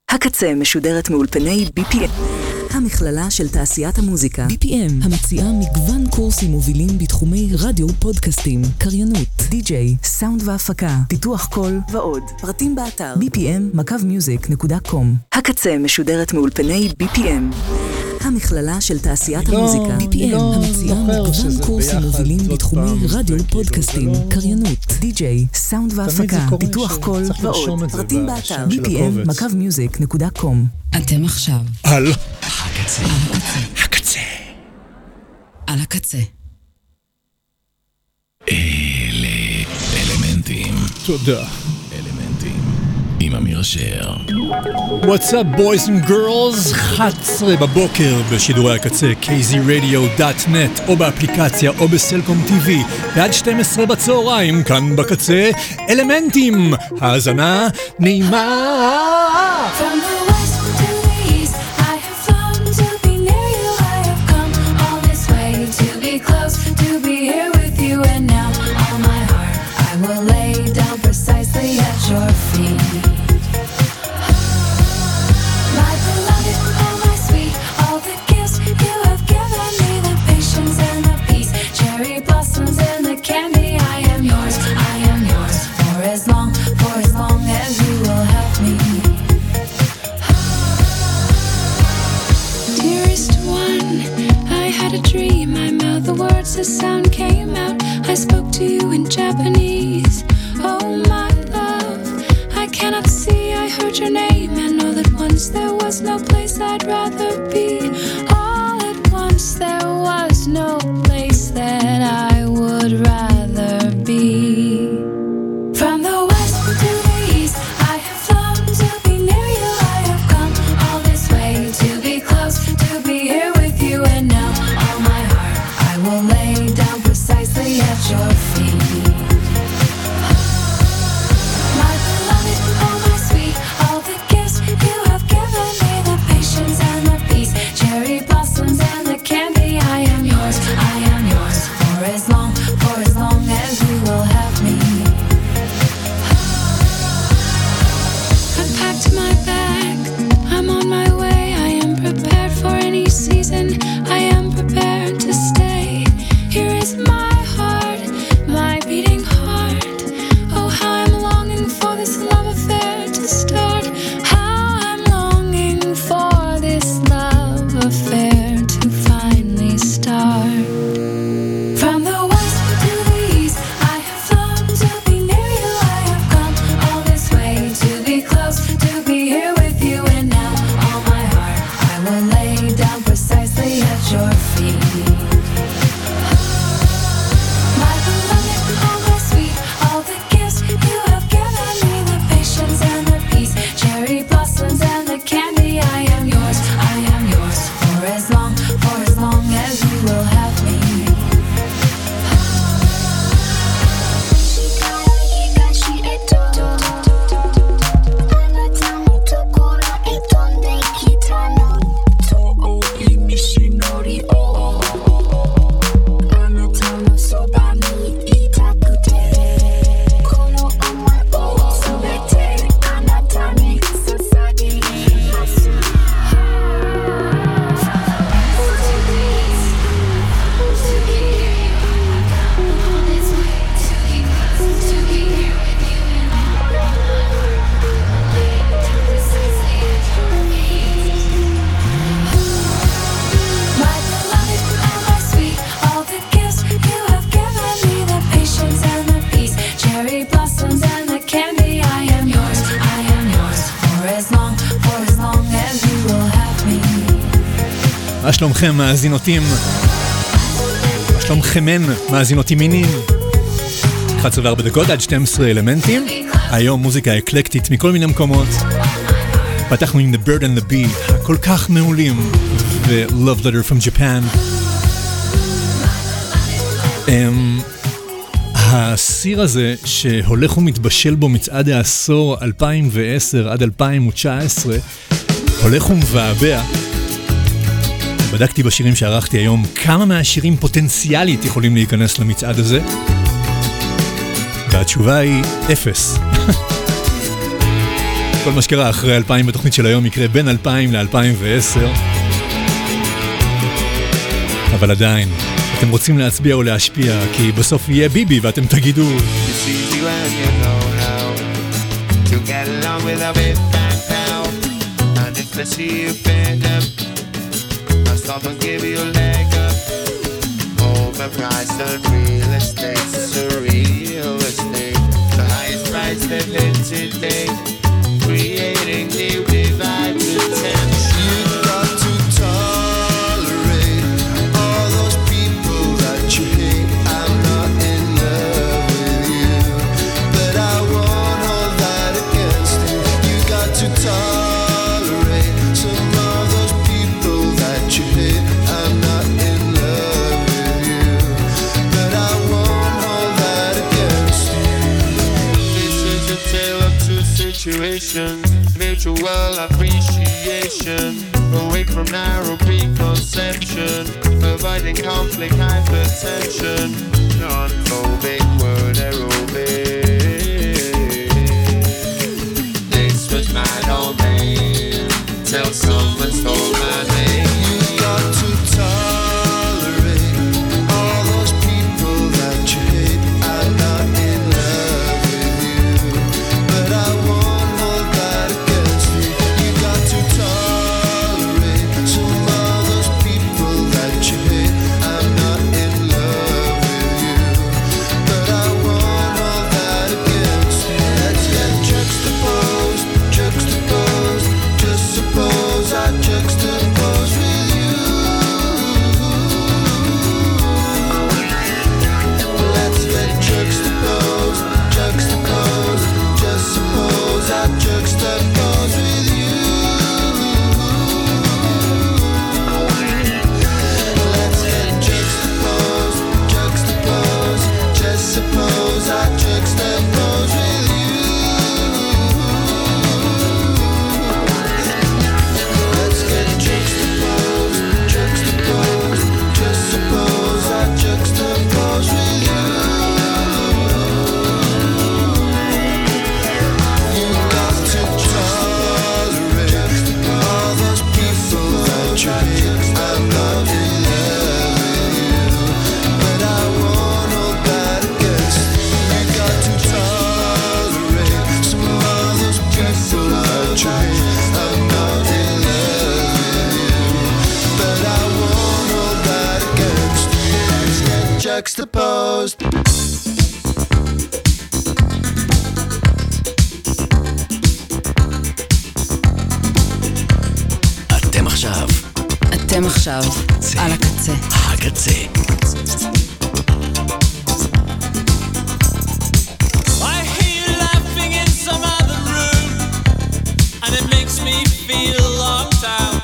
הקצה משודרת מאולפני BPM. המכללה של תעשיית המוזיקה. BPM, המציעה מגוון קורסים מובילים בתחומי רדיו, פודקאסטים, קריינות, די-ג'יי, סאונד והפקה, פיתוח קול ועוד. פרטים באתר bpm.music.com. הקצה משודרת מאולפני BPM. המכללה של תעשיית המוזיקה. BPM, המציעה מגוון קורסים מובילים בתחומי רדיו, פודקאסטים, קריינות, די-ג'יי, סאונד והפקה, פיתוח קול ועוד. פרטים באתר bpm.music.com. אתם עכשיו על הקצה. הקצה. על הקצה. אלה אלמנטים. תודה. אלמנטים. עם אמיר שר. What's up boys and girls? 11 בבוקר בשידורי הקצה kzradio.net או באפליקציה או בסלקום TV ועד 12 בצהריים כאן בקצה אלמנטים. האזנה נעימה. Close to be here with you, and now all my heart I will lay down precisely at your feet. My beloved, oh my sweet, all the gifts you have given me, the patience and the peace, cherry blossoms and the candy. I am yours for as long as you will have me. Dearest one, I had a dream. The words, the sound came out. I spoke to you in Japanese. Oh my love, I cannot see. I heard your name and know that once there was no place I'd rather be. All at once there was no place that I would rather be. From the west to the east, I have flown to be near you. I have come all this way to be close, to be here with you, and now all my heart I will lay down precisely at your feet. My beloved, oh my sweet, all the gifts you have given me, the patience and the peace, cherry blossoms and the candy. I am yours for as long as you will have me. I packed my bag, I'm on my way. I am prepared for any season. I am prepared to stay. Here is my heart, my beating heart. Oh, how I'm longing for this love affair to start. How I'm longing for this love affair to finally start. From the west to the east, I have flown to be near you. I have come all this way to be close, to be here with you, and now all my heart I will lay down precisely at your feet. My beloved, oh my sweet, all the gifts you have given me, the patience and the peace, cherry blossoms and the candy. I am yours for as long as you will have me. מה שלומכם מאזינותים? מה שלומכמן מאזינותים מינים? 11:04 דקות עד 12 אלמנטים. היום מוזיקה אקלקטית מכל מיני מקומות. פתחנו עם The Bird and the Bee הכל כך מעולים ו-Love Letter from Japan. הסיר הזה שהולך ומתבשל בו מצעד העשור 2010 עד 2019 הולך ומבעבע. בדקתי בשירים שערכתי היום כמה מהשירים פוטנציאלית יכולים להיכנס למצעד הזה, והתשובה היא 0. כל מה שקרה אחרי 2000 בתוכנית של היום יקרה בין 2000 ל-2010. אבל עדיין, אתם רוצים להצביע או להשפיע, כי בסוף יהיה ביבי ואתם תגידו Overpriced on real estate, it's a real estate. The highest price they've hit today, creating new divides and tension. You got to tolerate all those people that you hate. I'm not in love with you, but I won't hold that against you. You got to tolerate some of those people that you hate. I'm not in love with you, but I won't hold that against you. This is a tale of two situations, mutual appreciation, away from narrow preconception, avoiding conflict, hypertension, non-phobic word aerobic. This was my domain, till someone stole my name. You got to tolerate all those people that you hate. I'm not in love with you, but I won't hold that against you. You got to tolerate some of those people that you hate. I'm not in love with you, but I won't hold that against you. Let's get juxtaposed, juxtaposed. Just suppose I juxtapose with you. Let's get juxtaposed, juxtaposed. Just suppose I juxtapose with you. Let's get juxtaposed, juxtaposed. Just suppose I juxtapose with you. Let's get juxtaposed, juxtaposed. Just suppose I juxtapose with you. You got to tolerate all those people that you hate. I'm not in love with you, but I won't hold that against you. You got to tolerate some of those people that you hate. I'm not in love with you, but I won't hold that against you. Let's get juxtaposed. אתם עכשיו על הקצה. הקצה. I hear you laughing in some other room, and it makes me feel locked out.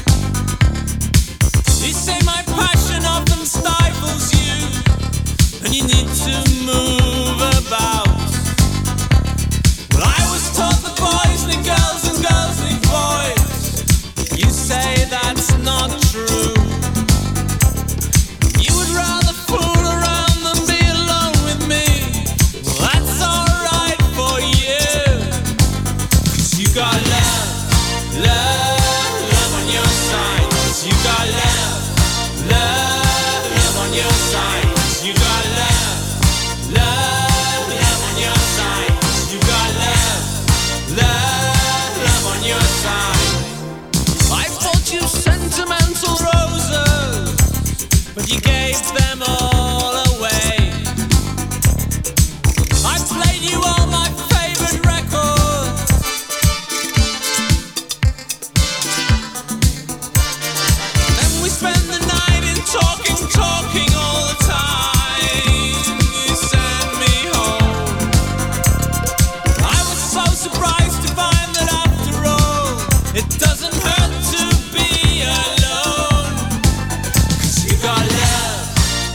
You say my passion often stifles you, and you need to move about. Well, I was taught that boys need girls and girls need boys. You say that's not true. You would rather fool around than be alone with me. Well, that's alright for you, 'cause you got love, love, love on your side. 'Cause you got love, love, love on your side. 'Cause you got love, love, love on your side. 'Cause you got love, love, love on your side. I've taught you sentimental roses, but you gave them all away. I played you all my favorite records. Then we spend the night in talking, talking all the time. You sent me home. I was so surprised to find that after all, it doesn't hurt to be alone. 'Cause you got love,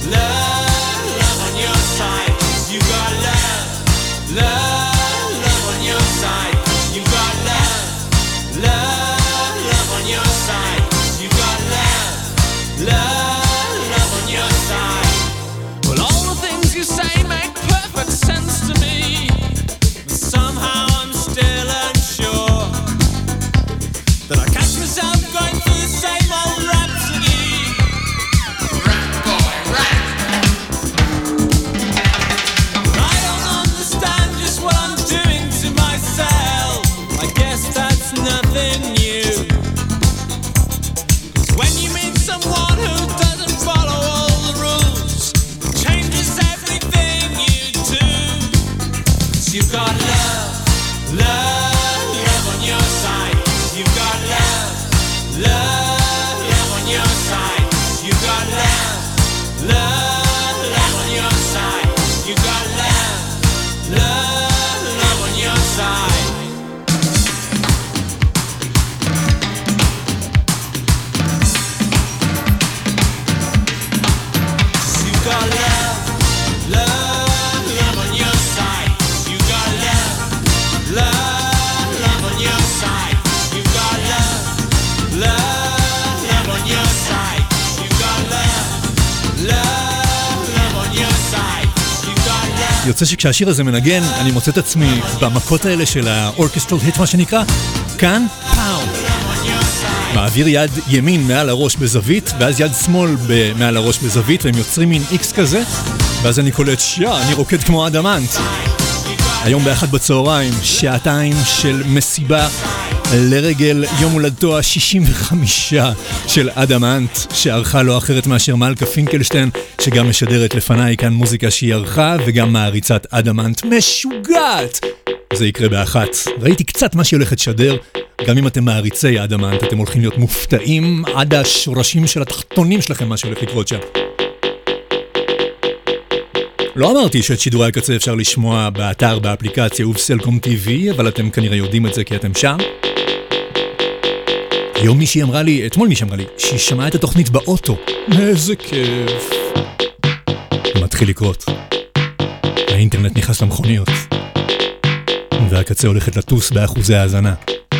יוצא שכשהשיר הזה מנגן, אני מוצא את עצמי במכות האלה של האורקסטרל היט, מה שנקרא, כאן, פאו. מעביר יד ימין מעל הראש בזווית, ואז יד שמאל מעל הראש בזווית, והם יוצרים מין איקס כזה, ואז אני קולט אני רוקד כמו אדמנט. היום באחד בצהריים, שעתיים של מסיבה לרגל יום הולדתו ה-65 של אדמנט, שערכה לא אחרת מאשר מלכה פינקלשטיין, שגם משדרת לפניי כאן מוזיקה שהיא ערכה, וגם מעריצת אדמנט משוגעת. זה יקרה באחת. ראיתי קצת מה שהיא הולכת לשדר, גם אם אתם מעריצי אדמנט, אתם הולכים להיות מופתעים עד השורשים של התחתונים שלכם מה שהולך לקרות שם. לא אמרתי שאת שידורי הקצה אפשר לשמוע באתר, באפליקציה ובסלקום TV, אבל אתם כנראה יודעים את זה כי אתם שם. אתמול מישהי אמרה לי, שהיא שמעה את התוכנית באוטו. איזה כיף. מתחיל לקרות. האינטרנט נכנס למכוניות. והקצה הולכת לטוס באחוזי ההאזנה.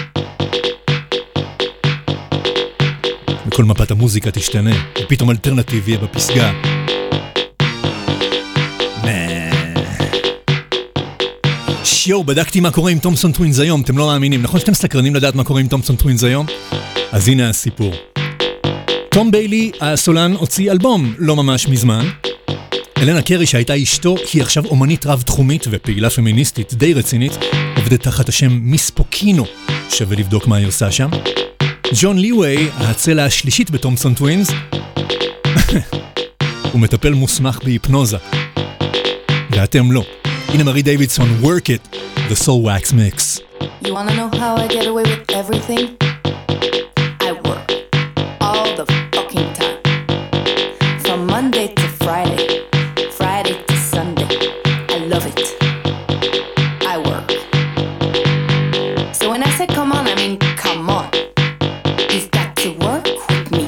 וכל מפת המוזיקה תשתנה, ופתאום אלטרנטיב יהיה בפסגה. בדקתי מה קורה עם תומפסון טווינס היום, אתם לא מאמינים, נכון שאתם סקרנים לדעת מה קורה עם תומפסון טווינס היום? אז הנה הסיפור. תום ביילי, הסולן, הוציא אלבום לא ממש מזמן. אלנה קרי, שהייתה אשתו, היא עכשיו אומנית רב-תחומית ופעילה פמיניסטית די רצינית, עובדת תחת השם מיס פוקינו, שווה לבדוק מה היא עושה שם. ג'ון ליווי, הצלע השלישית בתומפסון טווינס, הוא מטפל מוסמך בהיפנוזה. ואתם לא. הנה מרי דיווידסון, Work It, The Soul Wax Mix. You wanna know how I get away with everything? I work all the fucking time. From Monday to Friday, Friday to Sunday. I love it. I work. So when I say come on, I mean come on. You've got to work with me.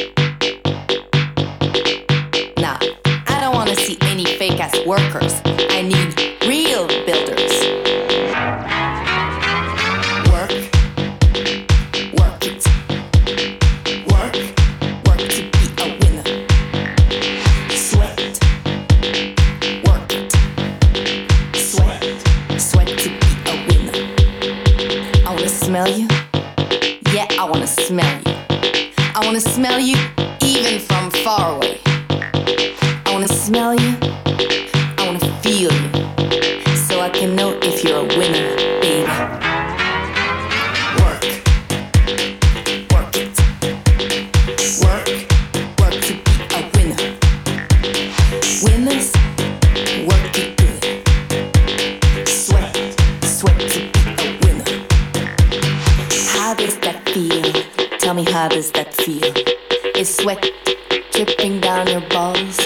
Nah, I don't wanna see any fake-ass workers. I need real builders. Work it. Work to be a winner. Sweat, work it. Sweat to be a winner. I wanna smell you. Yeah, I wanna smell you. I wanna smell you even from far away. I wanna smell you. I wanna feel you. So I can know if you're a winner, baby. Work it. Work to be a winner. Winners, work it good. Sweat to be a winner. How does that feel? Tell me, how does that feel? Is sweat dripping down your balls?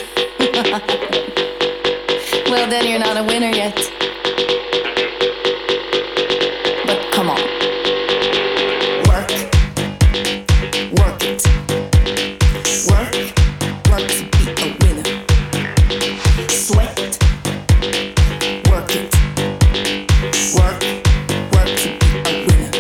Well, then you're not a winner yet. But come on. Work it. Work to be a winner. Sweat, work it. Work to be a winner.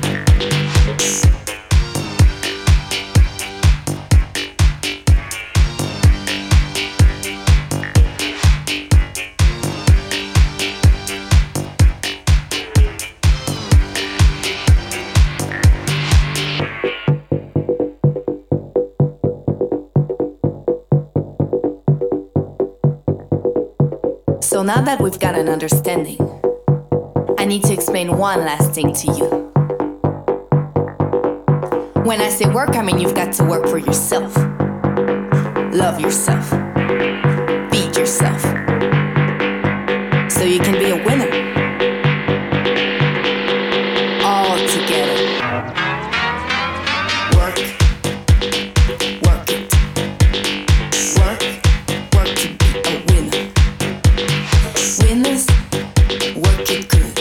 So now that we've got an understanding, I need to explain one last thing to you. When I say work, I mean you've got to work for yourself. Love yourself. Feed yourself. So you can be a winner. All together. Work it. Work to be a winner. Winners, work it good.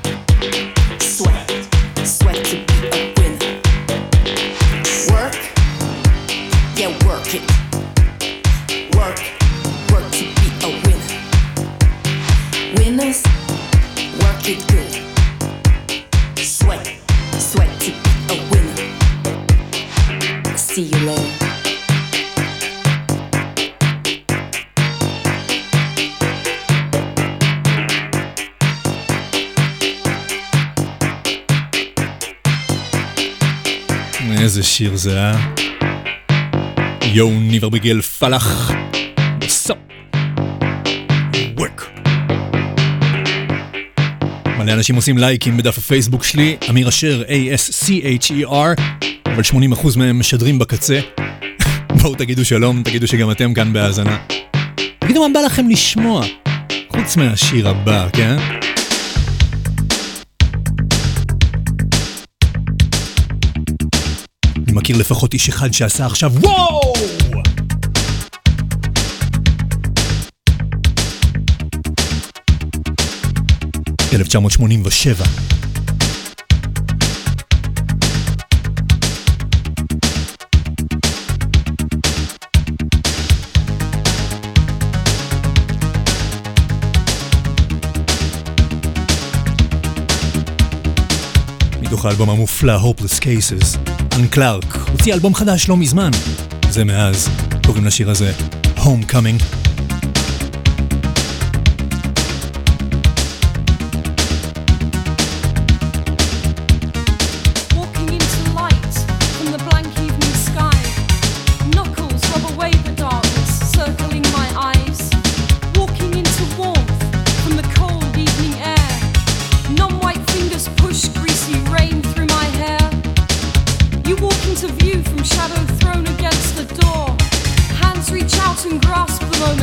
Sweat to be a winner. Work, yeah, work it. Work to be a winner. Winners, work it good. Sweat to be a winner. See you later. איזה שיר זה, יו ניבר בגל פלח. בסוף. ווק. מלא אנשים עושים לייקים בדף הפייסבוק שלי, אמיר אשר, ASCHER, אבל 80% מהם משדרים בקצה. בואו תגידו שלום, תגידו שגם אתם כאן בהאזנה. תגידו מה בא לכם לשמוע, חוץ מהשיר הבא, כן? אני מכיר לפחות איש אחד שעשה עכשיו וואו! ב-1987. מתוך האלבום המופלא Hopeless Cases, אן קלארק הוציא אלבום חדש לא מזמן, זה מאז, קוראים לשיר הזה Homecoming. Shadow thrown against the door. Hands reach out and grasp the moment.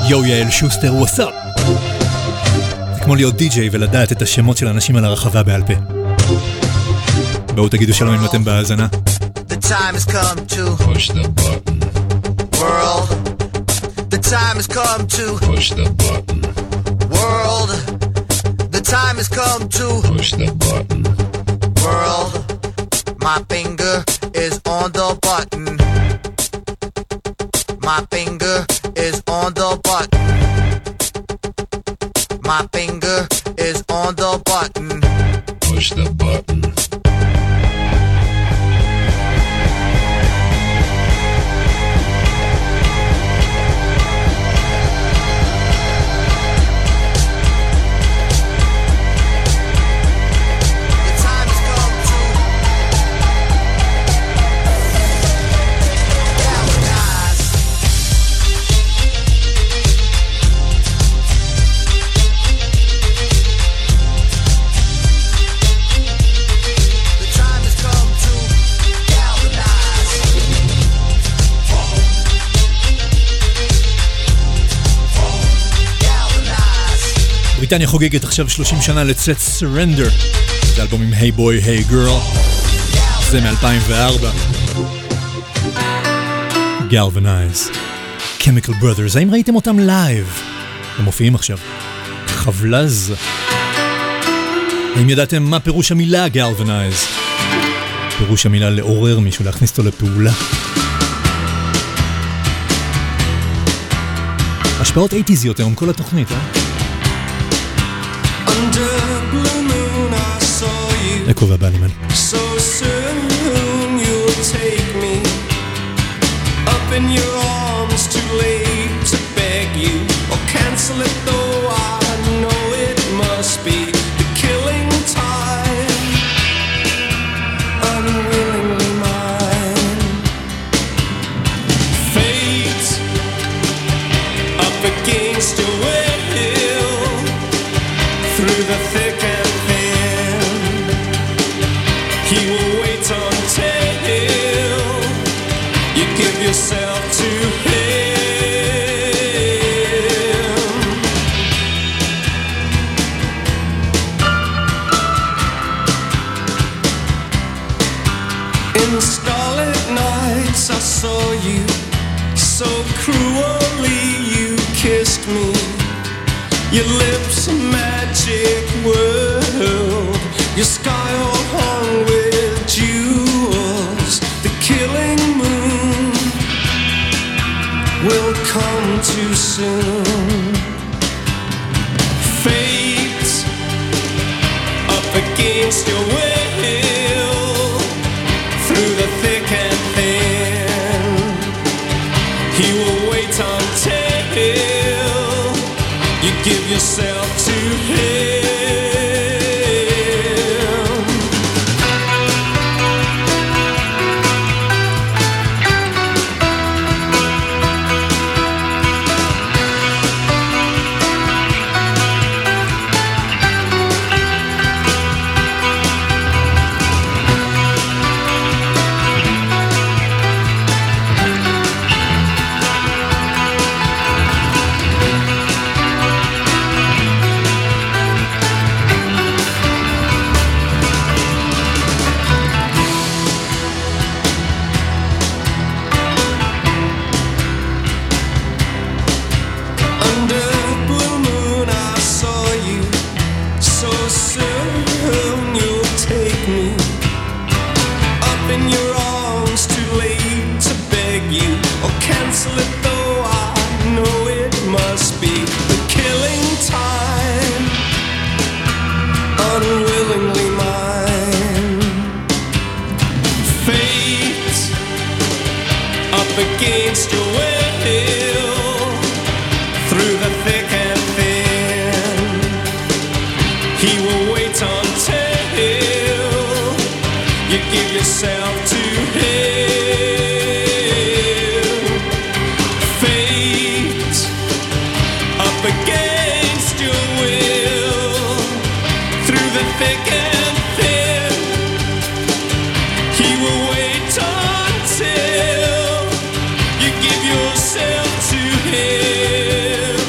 יו יעל שוסטר, what's up? זה כמו להיות די-ג'יי ולדעת את השמות של האנשים על הרחבה בעל פה. בואו תגידו שלום אם אתם בהאזנה. The time has come to Push the button. world. The time has come to Push the button. world. The time has come to Push the button. world. My finger is on the button. My finger is on the button. My finger is on the button. Push the button. בריטניה חוגגת עכשיו 30 שנה ל-Let's Surrender. זה אלבום עם Hey Boy, Hey Girl. זה מ-2004. Galvanize. Chemical Brothers. האם ראיתם אותם לייב? הם מופיעים עכשיו. חבלז. האם ידעתם מה פירוש המילה Galvanize? פירוש המילה לעורר מישהו, להכניס אותו לפעולה. השפעות 80s יותר עם כל התוכנית, אקו והבלימן. So soon you'll take me up in your arms, too late to beg you or cancel it, though I know it must be the killing time, unwillingly mine. Fate up against your will, through the thick and thin, he will wait until you give yourself to him. In starlit nights I saw you, so cruelly you kissed me. Your lips a magic world, your sky all hung with jewels. The killing moon will come too soon. Fate up against your will, through the thick and thin, he will wait until you give yourself to him. Until you give yourself to him.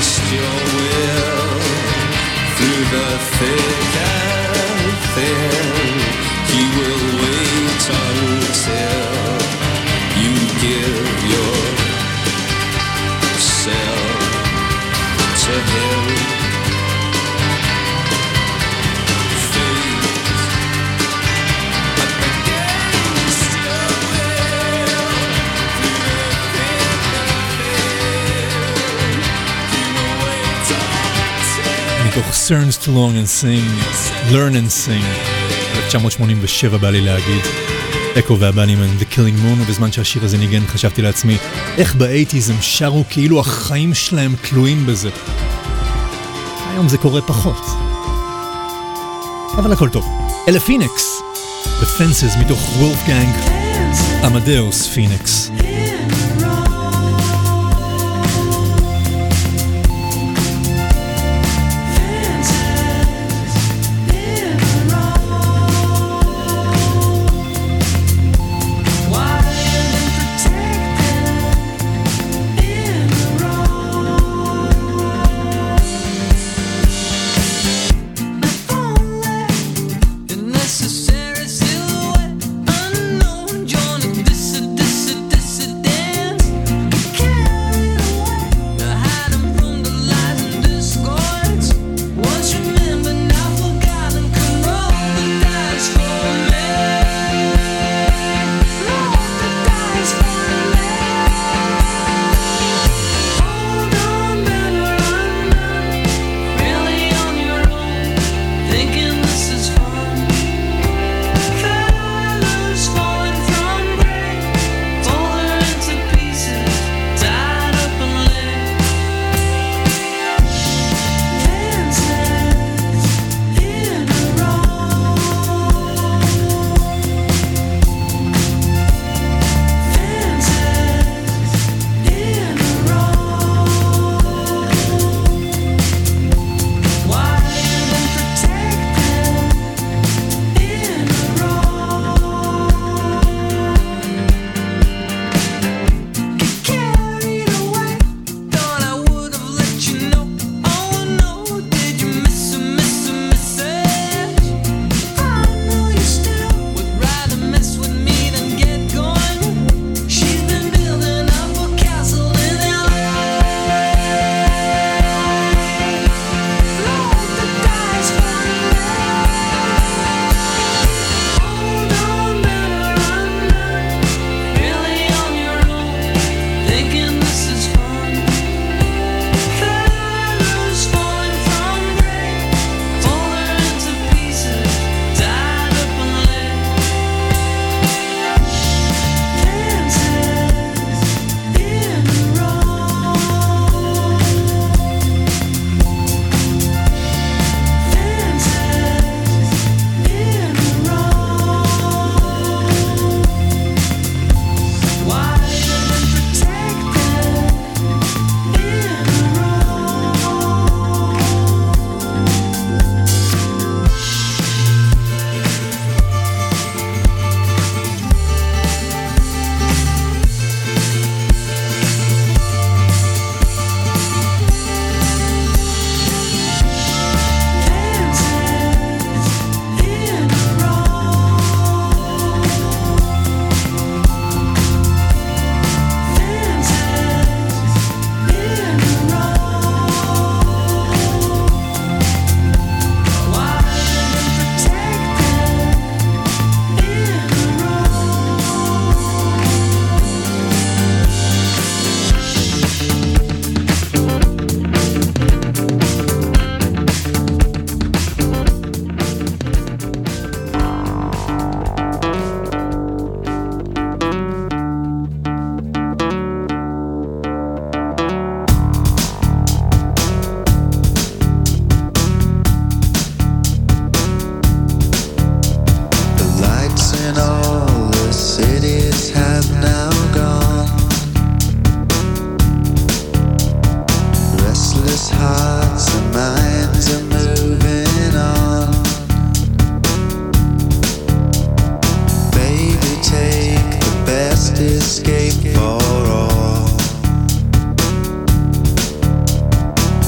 against your will. Through the thick and thin, he will wait until you give yourself to him. מתוך Cerns to Long and Sing, Learn and Sing, 1987 בא לי להגיד, אקו והבנימן, The Killing Moon, ובזמן שהשיר הזה ניגן חשבתי לעצמי, איך ב-80s הם שרו כאילו החיים שלהם תלויים בזה. היום זה קורה פחות. אבל הכל טוב. אלה פיניקס, The Fences מתוך וולפגנג, אמדאוס פיניקס. escape for all.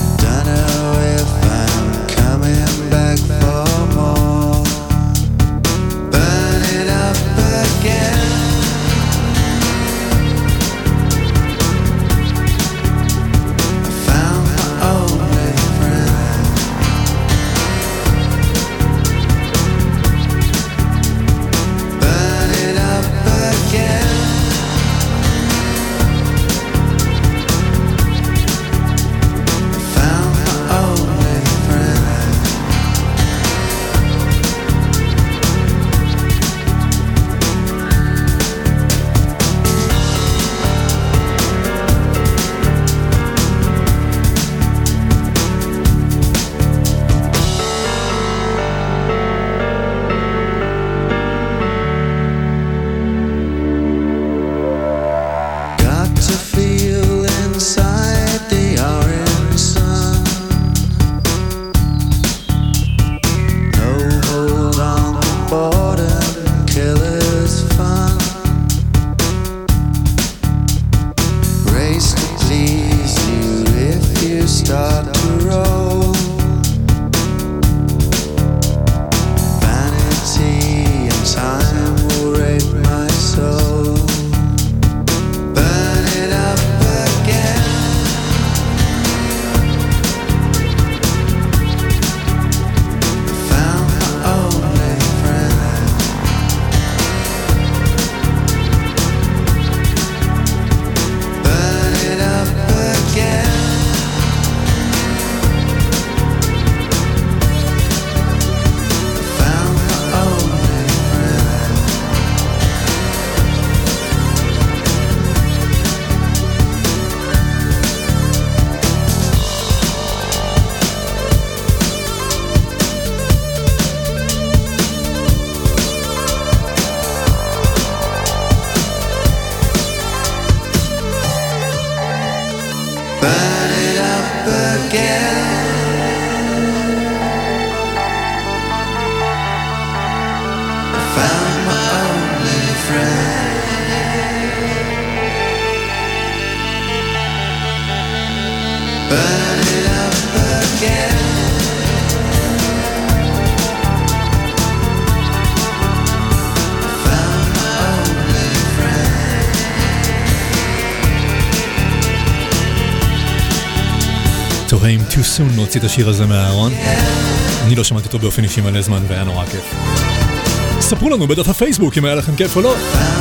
באים too soon להוציא את השיר הזה מהארון. אני לא שמעתי אותו באופן אישי מלא זמן והיה נורא כיף. ספרו לנו בדף הפייסבוק אם היה לכם כיף או לא.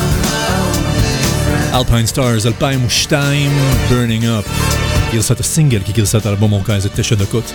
אלפיין סטארס 2002, Burning Up, גרסת הסינגל, כי גרסת האלבום אורכה איזה 9 דקות.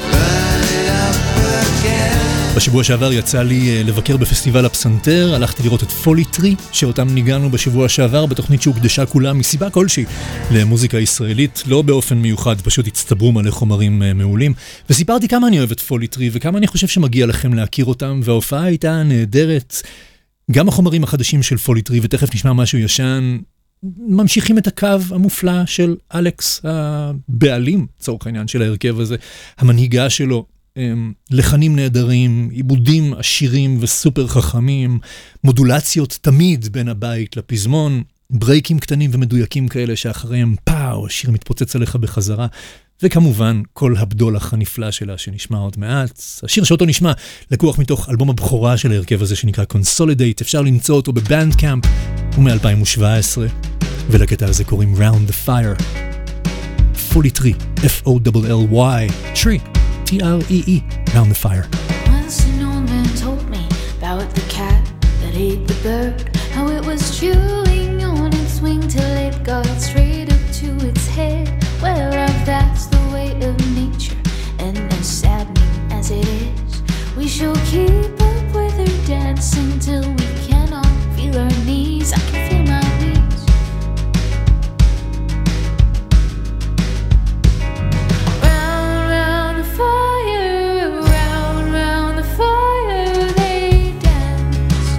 בשבוע שעבר יצא לי לבקר בפסטיבל הפסנתר, הלכתי לראות את פולי טרי, שאותם ניגענו בשבוע שעבר בתוכנית שהוקדשה כולה מסיבה כלשהי למוזיקה ישראלית, לא באופן מיוחד, פשוט הצטברו מלא חומרים מעולים, וסיפרתי כמה אני אוהב את פולי טרי, וכמה אני חושב שמגיע לכם להכיר אותם, וההופעה הייתה נהדרת. גם החומרים החדשים של פולי טרי, ותכף נשמע משהו ישן, ממשיכים את הקו המופלא של אלכס, הבעלים, צורך העניין של ההרכב הזה, המנהיגה שלו, לחנים נהדרים, עיבודים עשירים וסופר חכמים, מודולציות תמיד בין הבית לפזמון, ברייקים קטנים ומדויקים כאלה שאחריהם פאו, השיר מתפוצץ עליך בחזרה, וכמובן כל הבדולח הנפלא שלה שנשמע עוד מעט. השיר שאותו נשמע לקוח מתוך אלבום הבכורה של ההרכב הזה שנקרא Consolidate, אפשר למצוא אותו בבנדקאמפ, הוא מ-2017, ולקטע הזה קוראים Round the Fire. Fully Tree, F-O-L-L-Y, Tree, T-R-E-E, Round the Fire. Once an old man told me about the cat that ate the bird, how it was chewing on its wing till it got straight up to its head. Well, that's the way of nature, and as saddening as it is, we shall keep up with her dancing till we cannot feel our knees. I can feel my knees. Round, round the fire, round, round the fire they danced.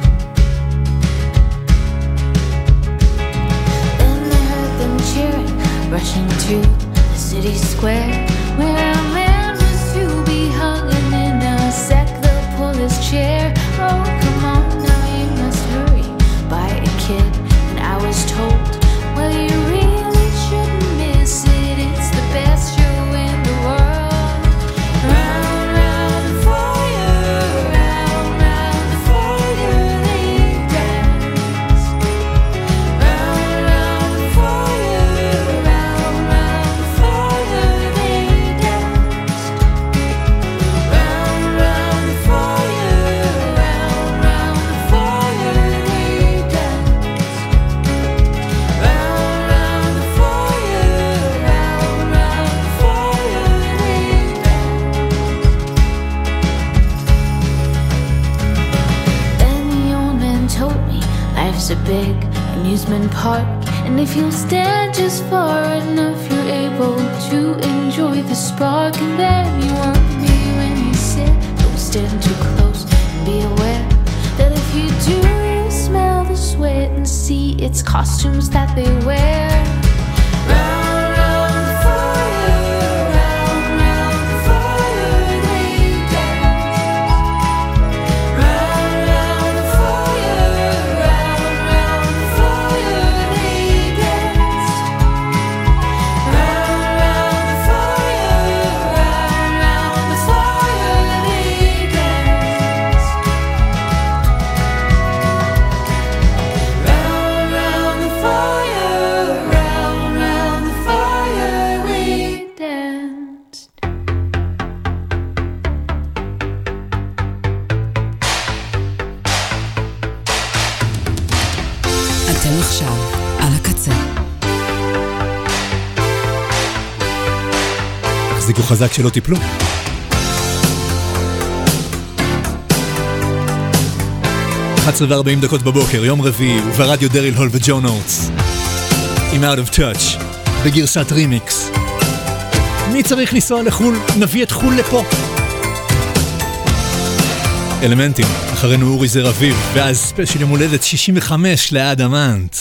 Then I heard them cheering, rushing to the city square, where a man was to be hung, and in a sec they'll pull his chair. Oh, come on now, you must hurry, buy a kid. And I was told, well, you really shouldn't miss it, it's the best show in the world. Round, round the fire, round, round the fire they dance. Round, round the fire, round, round the fire they dance. Round, round the fire, round, round the fire they dance. Round, round the fire, round, round the fire they dance. Then the old man told me life's a big amusement park, and if you'll stand just far enough, you're able to enjoy the spark. And then you warned me when you said, don't stand too close, and be aware that if you do, you smell the sweat and see its costumes that they wear. Round, round the fire, round, round the fire they dance. Round, round the fire, round, round the fire they dance. Round, round the fire, round, round the fire they dance. Round, round the fire, round, round the fire we danced. אתם עכשיו על הקצה. החזיקו חזק שלא תיפלו. .11:40 בבוקר, יום רביעי, וברדיו דריל הול וג'ו נוטס עם Out of Touch בגרסת רימיקס. מי צריך לנסוע לחול? נביא את חול לפה. אלמנטים, אחרינו אורי זר אביב, ואז ספיישל יום הולדת 65 לאדמנט.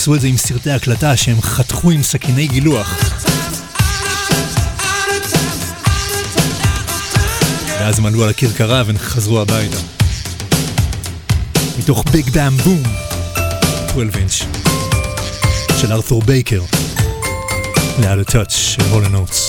עשו את זה עם סרטי הקלטה שהם חתכו עם סכיני גילוח. ואז הם עלו על הכרכרה וחזרו הביתה. מתוך ביג באם בום, 12 אינץ' של ארתור בייקר, ליד הטאץ' של הול אנד אוטס.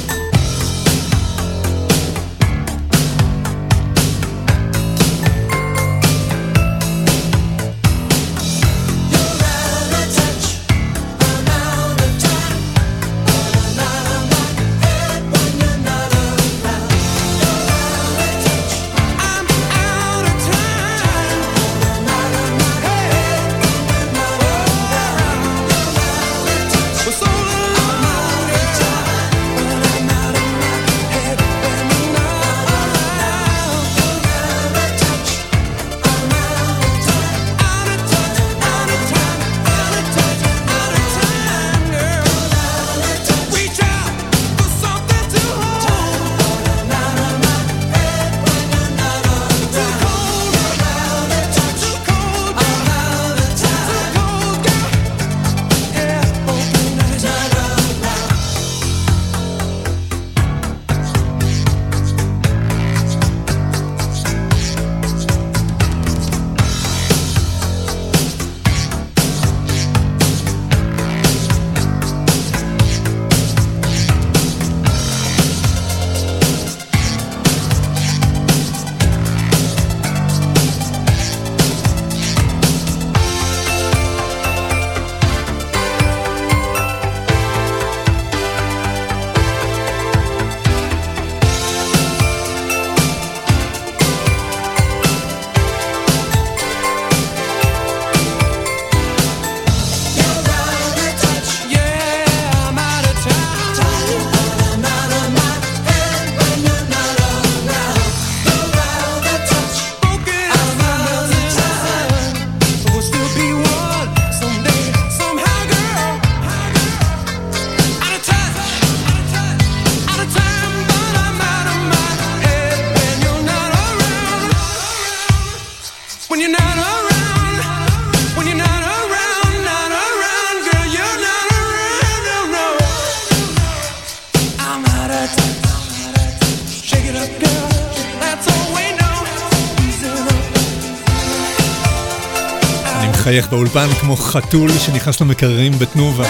חייך באולפן כמו חתול שנכנס למקררים בתנובה.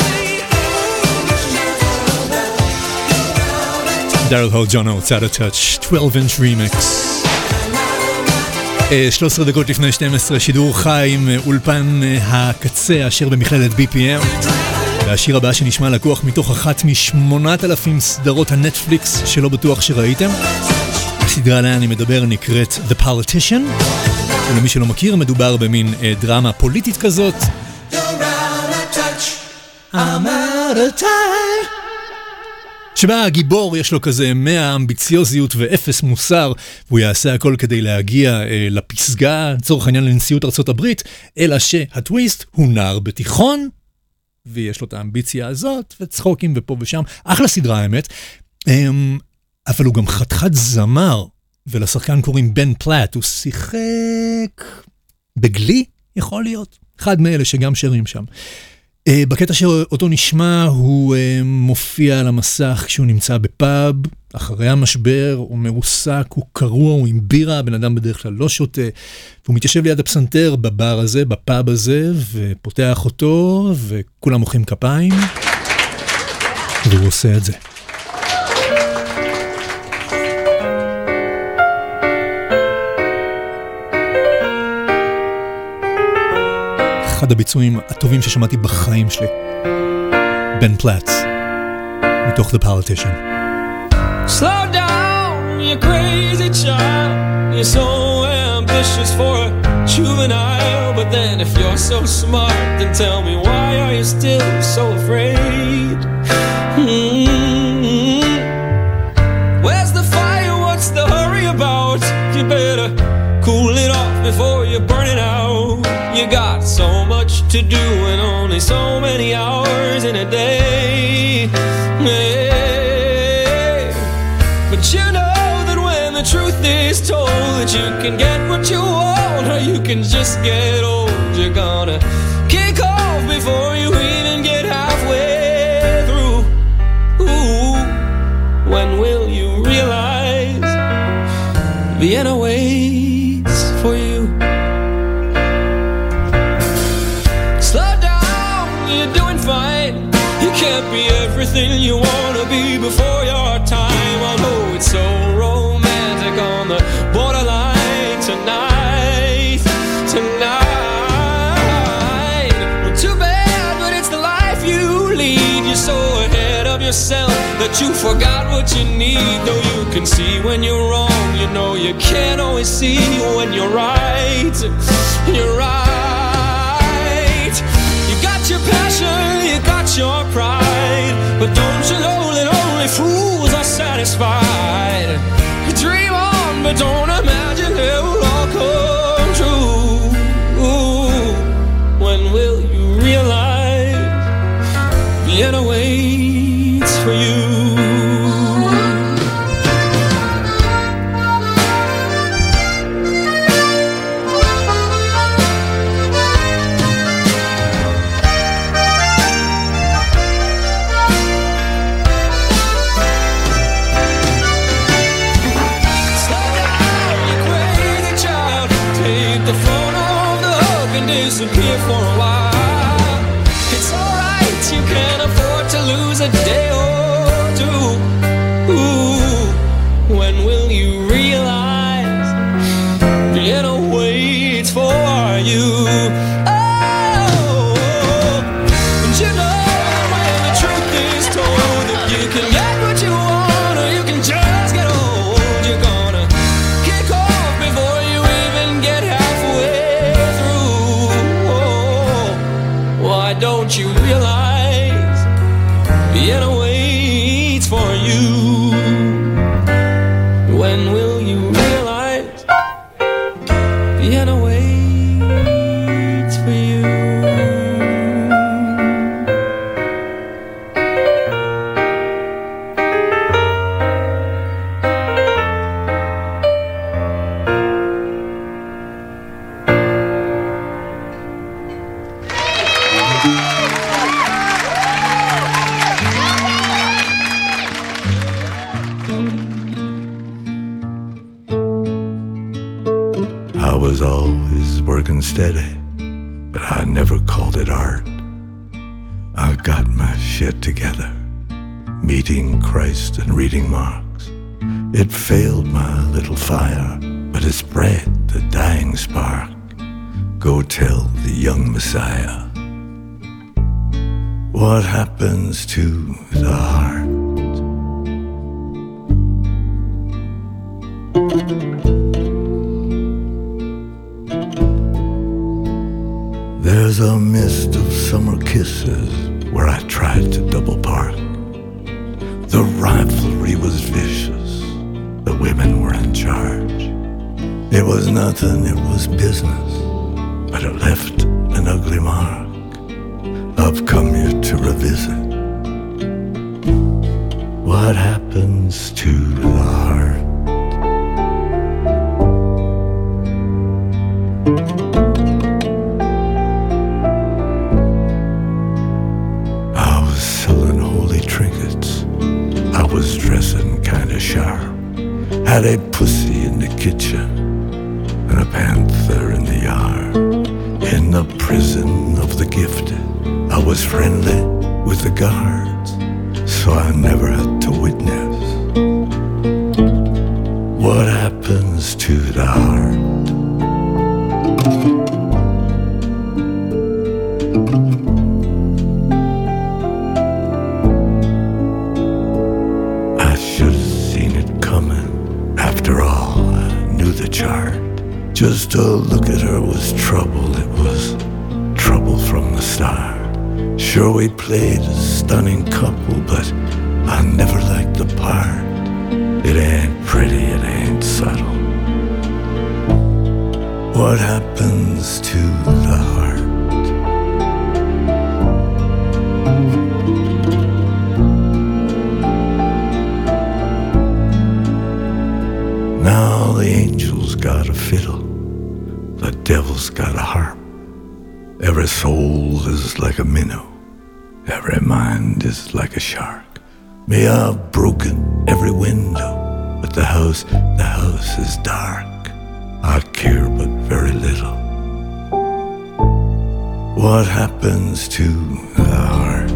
דארל הול ג'ון אוטס, Out of Touch, 12-inch remix. 13 דקות לפני 12, שידור חי עם אולפן הקצה אשר במכללת BPM. והשיר הבא שנשמע לקוח מתוך אחת מ8,000 סדרות הנטפליקס שלא בטוח שראיתם. הסדרה עליה אני מדבר נקראת The Politician. ולמי שלא מכיר, מדובר במין דרמה פוליטית כזאת. I'm out of time. שבה הגיבור יש לו כזה 100 אמביציוזיות ואפס מוסר, והוא יעשה הכל כדי להגיע לפסגה, לצורך העניין לנשיאות ארצות הברית, אלא שהטוויסט הוא נער בתיכון, ויש לו את האמביציה הזאת, וצחוקים ופה ושם. אחלה סדרה האמת, אבל הוא גם חתיכת זמר, ולשחקן קוראים בן פלאט, הוא שיחק בגלי, יכול להיות, אחד מאלה שגם שרים שם. בקטע שאותו נשמע, הוא מופיע על המסך כשהוא נמצא בפאב, אחרי המשבר, הוא מרוסק, הוא קרוע, הוא עם בירה, בן אדם בדרך כלל לא שותה, והוא מתיישב ליד הפסנתר בבר הזה, בפאב הזה, ופותח אותו, וכולם מוחאים כפיים, והוא עושה את זה. אחד הביצועים הטובים ששמעתי בחיים שלי. בן פלאט, מתוך The Politician. Slow down, you crazy child. You're so ambitious for a juvenile. But then if you're so smart, then tell me why are you still so afraid? Where's the fire? What's the hurry about? You better cool it off before you burn it out. You got so much to do and only so many hours in a day. Hey. But you know that when the truth is told that you can get what you want or you can just get old, you're gonna kick off before you even get halfway through. Ooh, when will you realize Vienna waits for you? Slow down, you're doing fine. You can't be everything you wanna be before your time. I know it's so romantic on the borderline tonight. Well, too bad, but it's the life you lead. You're so ahead of yourself that you forgot what you need. Though you can see when you're wrong, you know you can't always see when you're right. You're right. You got your passion, you got your pride, but don't you know that only fools are satisfied? You dream on, but don't imagine it will all come true. When will you realize Vienna waits for you? Disappear for a while. It's alright, you can't afford to lose a day or two. Ooh, when will you realize Vienna waits for you? Oh, and you know when the truth is told that you can get what you want or you can just get old. You're gonna kick off before you even get halfway. Why don't you realize Vienna waits for you? When will you realize Vienna waits for you? I was always working steady, but I never called it art. I got my shit together, meeting Christ and reading Marx. It failed my little fire, but it spread the dying spark. Go tell the young Messiah what happens to the heart. There's a mist of summer kisses where I tried to double park. The rivalry was vicious, the women were in charge. It was nothing, it was business, but it left an ugly mark. I've come here to revisit what happens to the heart. I was selling holy trinkets, I was dressing kinda sharp, had a pussy in the kitchen and a panther in the yard. In the prison of the gifted, I was friendly with the guards, so I never had to witness what happens to the heart. I should have seen it coming. After all, I knew the chart. Just to look at her was trouble. It was trouble from the start. Sure, we played a stunning couple, but I never liked the part. It ain't pretty, it ain't subtle. What happens to the heart? Now the angel's got a fiddle, the devil's got a harp. Every soul is like a minnow, every mind is like a shark. May I've broken every window, but the house is dark. I care but very little. What happens to the heart?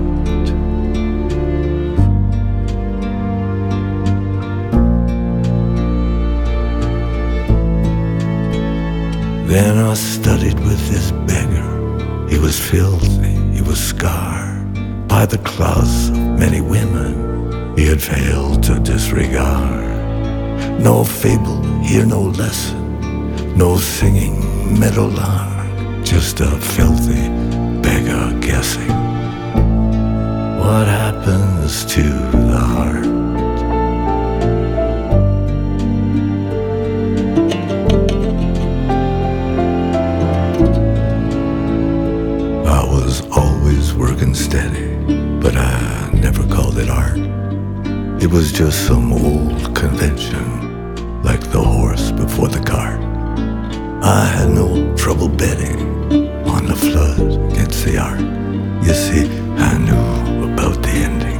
Then I studied with this beggar. He was filthy, he was scarred by the claws of many women he had failed to disregard. No fable, hear no lesson, no singing meadowlark, just a filthy beggar guessing. What happens to the heart? I was always working steady, but I never called it art. It was just some old convention, like the horse before the cart. I had no trouble betting on the flood against the ark. You see, I knew about the ending.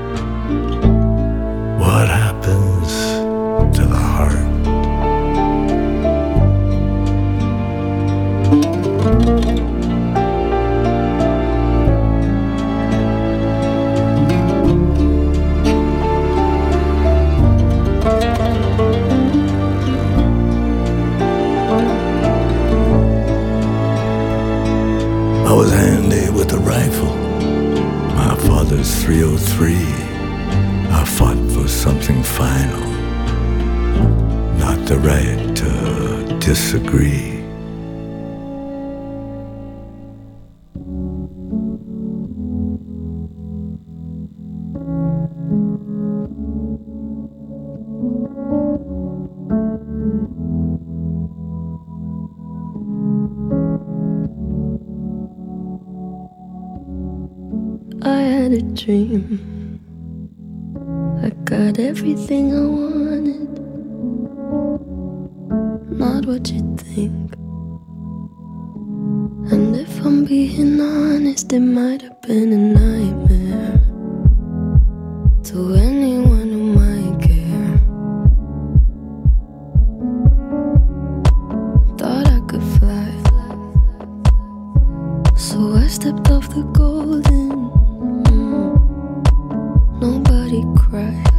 What happens to the heart? I was handy with a rifle, my father's .303. I fought for something final, not the right to disagree. I had a dream. I got everything I wanted, not what you think. And if I'm being honest, it might have been a nightmare to anyone who might care. Thought I could fly, so I stepped off the golden. Nobody cried,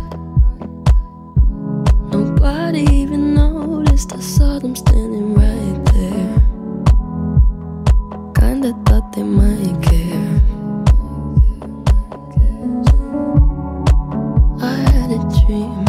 nobody even noticed. I saw them standing right there. Kinda thought they might care. I had a dream.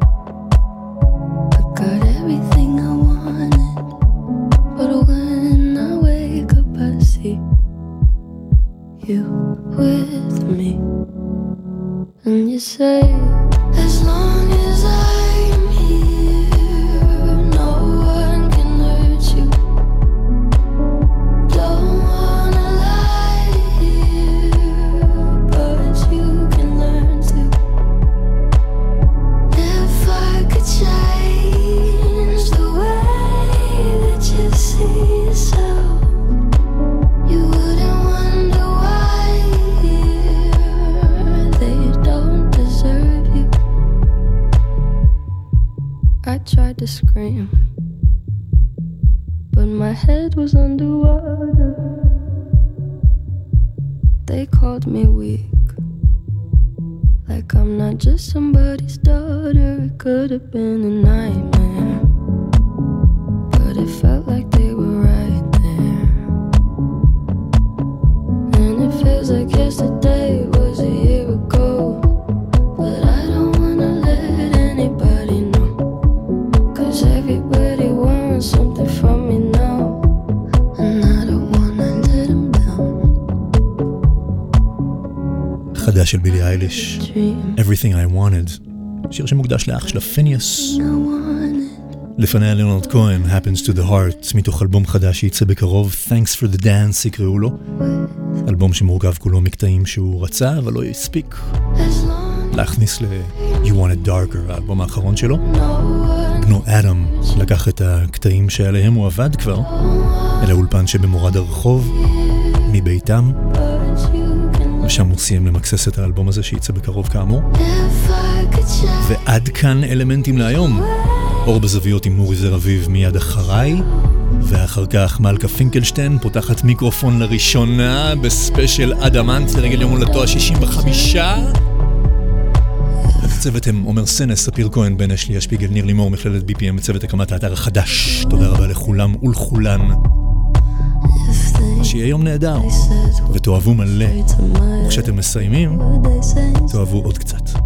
I got everything I wanted, but when I wake up I see you with me. And you say, as long as I'm here, no one can hurt you. Don't wanna lie here, but you can learn to. If I could change the way that you see yourself, you wouldn't wonder why they don't deserve you. I tried to scream, but my head was underwater. They called me weak, like I'm not just somebody's daughter. It could have been a nightmare, but it felt like they were right there. And it feels like yesterday was a year ago, but I don't wanna let anybody know, 'cause everybody wants something from me now, and I don't wanna let them down. חדש של בילי אייליש, Everything I Wanted, שיר שמוקדש לאח שלה פיניאס. לפניה ליאונרד כהן, Happens to the Heart, מתוך אלבום חדש שייצא בקרוב, Thanks for the Dance יקראו לו. אלבום שמורכב כולו מקטעים שהוא רצה, אבל לא הספיק להכניס ל-You Want It Darker, האלבום האחרון שלו. בנו אדם לקח את הקטעים שעליהם הוא עבד כבר, אל האולפן שבמורד הרחוב, איתם, ושם הוא סיים למקסס את האלבום הזה שייצא בקרוב כאמור. ועד כאן אלמנטים להיום. אור בזוויות עם נורי זר אביב מיד אחריי, ואחר כך מלכה פינקלשטיין פותחת מיקרופון לראשונה בספיישל אדמנט לרגל יום הולדתו ה-65. הצוות הם עומר סנס, ספיר כהן, בן אשלי, השפיגל, ניר לימור, מכללת BPM וצוות הקמת האתר החדש. תודה רבה לכולם ולכולן. שיהיה יום נהדר ותאהבו מלא. כשאתם מסיימים תאהבו עוד קצת.